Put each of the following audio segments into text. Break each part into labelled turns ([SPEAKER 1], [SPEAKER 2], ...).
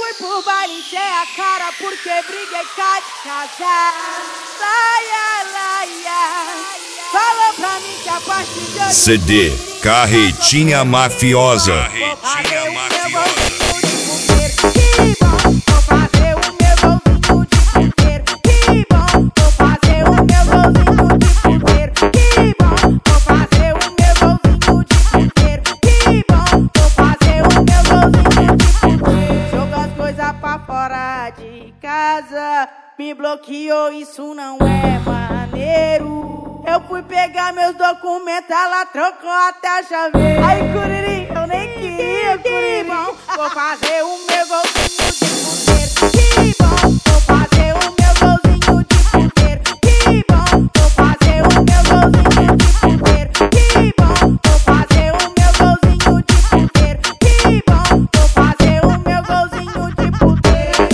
[SPEAKER 1] fui pro baile, encher a cara porque briguei cá de casa. Laia, laia, falou pra mim que a partir de hoje
[SPEAKER 2] CD Carretinha Mafiosa.
[SPEAKER 1] vou fazer o meu golzinho de puteiro. Que bom, vou fazer o meu golzinho de puteiro. Que bom, vou fazer o meu golzinho de puteiro. Que bom, vou fazer o meu golzinho de puteiro. Que bom, vou fazer o meu golzinho de puteiro. Jogo as coisas pra fora de casa, me bloqueou, isso não é maneiro. Eu fui pegar meus documentos, ela trocou até a chave. Aí, Curiri, eu nem queria, que bom, vou fazer o meu golzinho de puteiro. Que bom, vou fazer o meu golzinho de puteiro. Que bom, vou fazer o meu golzinho de puteiro. Que bom, vou fazer o meu golzinho de puteiro. Que bom, vou fazer o meu golzinho de puteiro.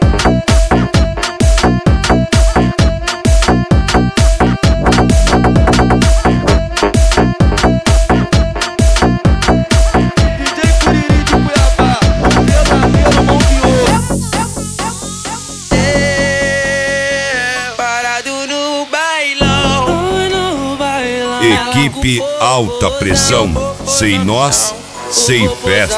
[SPEAKER 2] Equipe Alta Pressão. Sem nós, sem festa.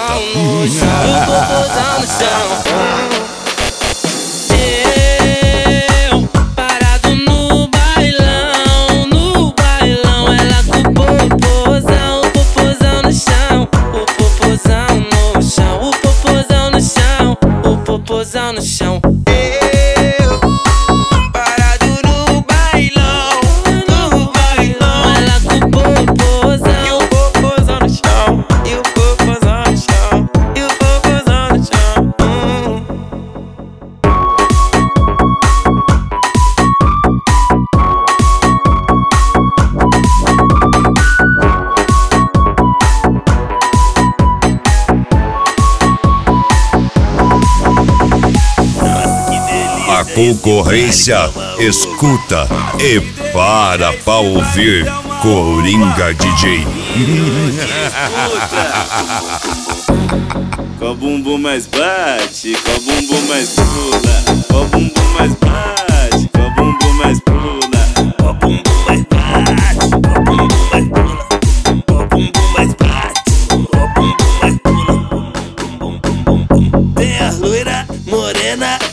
[SPEAKER 3] Eu parado no bailão, ela com o popozão no chão, o popozão no chão, o popozão no chão, o popozão no chão.
[SPEAKER 2] A concorrência escuta e para pra ouvir Coringa DJ.
[SPEAKER 4] Com o bumbum mais bate, com o bumbum mais pula. Com o bumbum mais bate, com o bumbum mais pula. Com o bumbum mais bate, com o bumbum mais pula. Com o bumbum mais bate, com o bumbum mais pula. Tem a loira morena